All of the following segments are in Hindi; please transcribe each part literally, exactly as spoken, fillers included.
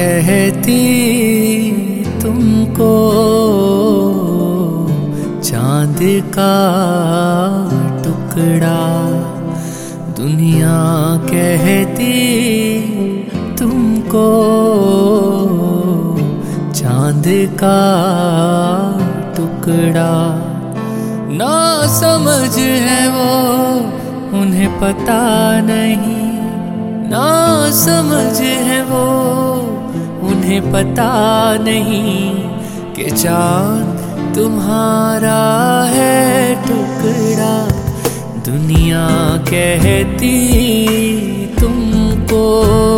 कहती तुमको चांद का टुकड़ा, दुनिया कहती तुमको चांद का टुकड़ा। ना समझ है वो उन्हें पता नहीं, ना समझ है वो उन्हें पता नहीं कि चाँद तुम्हारा है टुकड़ा। दुनिया कहती तुमको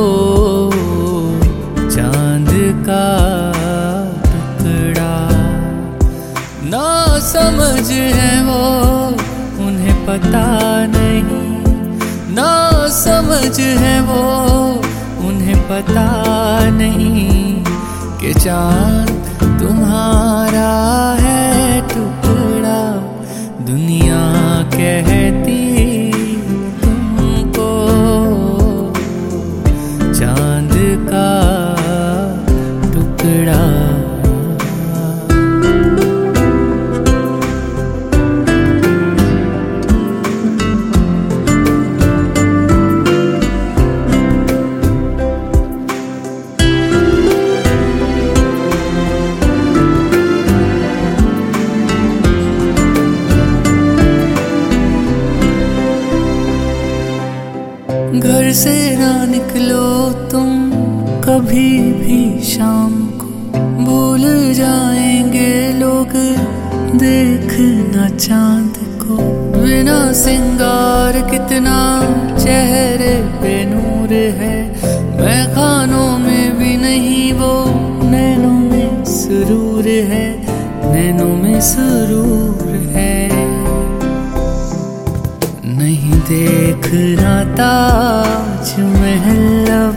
चांद का टुकड़ा। ना समझ है वो उन्हें पता नहीं, ना समझ है वो उन्हें पता नहीं कि चाँद तुम्हारा है टुकड़ा। दुनिया कहती तुमको चाँद का टुकड़ा। घर से ना निकलो तुम कभी भी शाम को, भूल जाएंगे लोग देखना चांद को। बिना सिंगार कितना चेहरे पे नूर है, मैं खानों में भी नहीं वो नैनों में सुरूर है, नैनों में सुरूर है। नहीं देखना ताज महल अब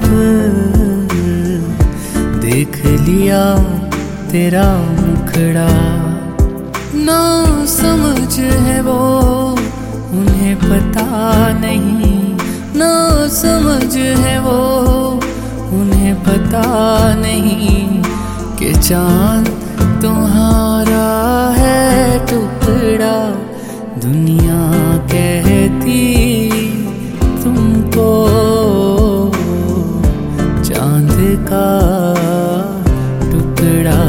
देख लिया तेरा मुखड़ा। ना समझ है वो उन्हें पता नहीं, ना समझ है वो उन्हें पता नहीं कि चाँद तुम्हारा है टुकड़ा। दुनिया कहती तुमको चांद का टुकड़ा।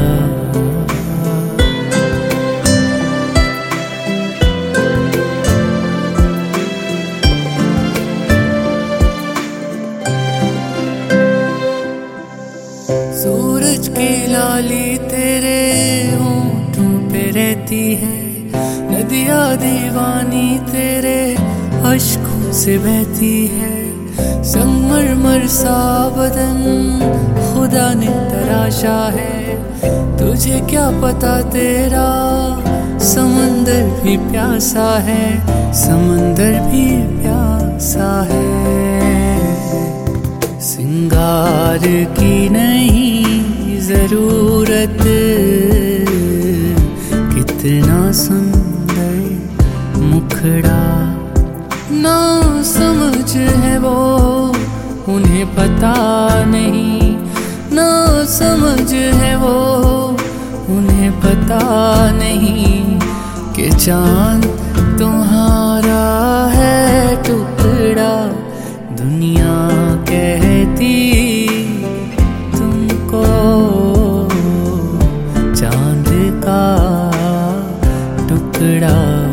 सूरज की लाली तेरे होठों पे रहती है, नदियाँ दीवानी तेरे अश्कों से बहती है। संगमरमर सा बदन खुदा ने तराशा है, तुझे क्या पता तेरा समंदर भी प्यासा है, समंदर भी प्यासा है। सिंगार की नहीं जरूरत, कितना सुंदर मुखड़ा। ना समझ है वो उन्हें पता नहीं, ना समझ है वो उन्हें पता नहीं कि चाँद तुम्हारा है टुकड़ा। दुनिया कहती तुमको चाँद का टुकड़ा।